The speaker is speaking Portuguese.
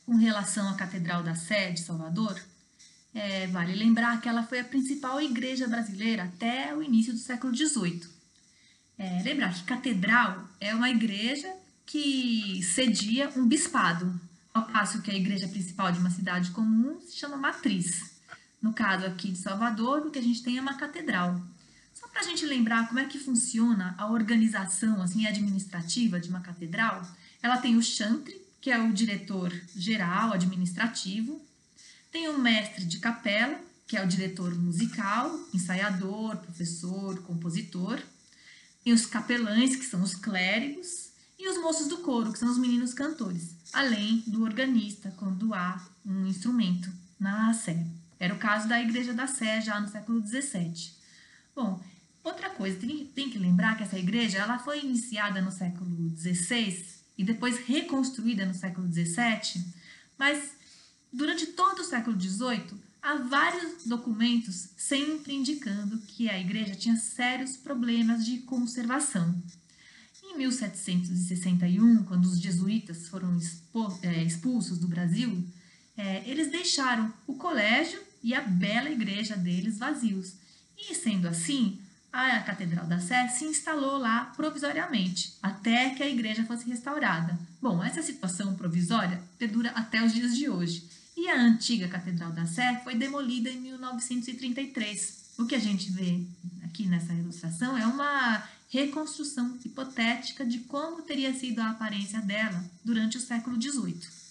Com relação à Catedral da Sé de Salvador, vale lembrar que ela foi a principal igreja brasileira até o início do século XVIII. Lembrar que catedral é uma igreja que cedia um bispado, ao passo que a igreja principal de uma cidade comum se chama matriz. No caso aqui de Salvador, o que a gente tem é uma catedral. Só para a gente lembrar como é que funciona a organização assim administrativa de uma catedral, ela tem o chantre, que é o diretor geral administrativo, tem o mestre de capela, que é o diretor musical, ensaiador, professor, compositor, tem os capelães, que são os clérigos, e os moços do coro, que são os meninos cantores, além do organista, quando há um instrumento na Sé. Era o caso da Igreja da Sé, já no século XVII. Bom, outra coisa, tem que lembrar que essa igreja ela foi iniciada no século XVI e depois reconstruída no século XVII, mas durante todo o século XVIII, há vários documentos sempre indicando que a igreja tinha sérios problemas de conservação. Em 1761, quando os jesuítas foram expulsos do Brasil, eles deixaram o colégio e a bela igreja deles vazios. E, sendo assim, a Catedral da Sé se instalou lá provisoriamente, até que a igreja fosse restaurada. Bom, essa situação provisória perdura até os dias de hoje. E a antiga Catedral da Sé foi demolida em 1933. O que a gente vê aqui nessa ilustração é uma reconstrução hipotética de como teria sido a aparência dela durante o século XVIII.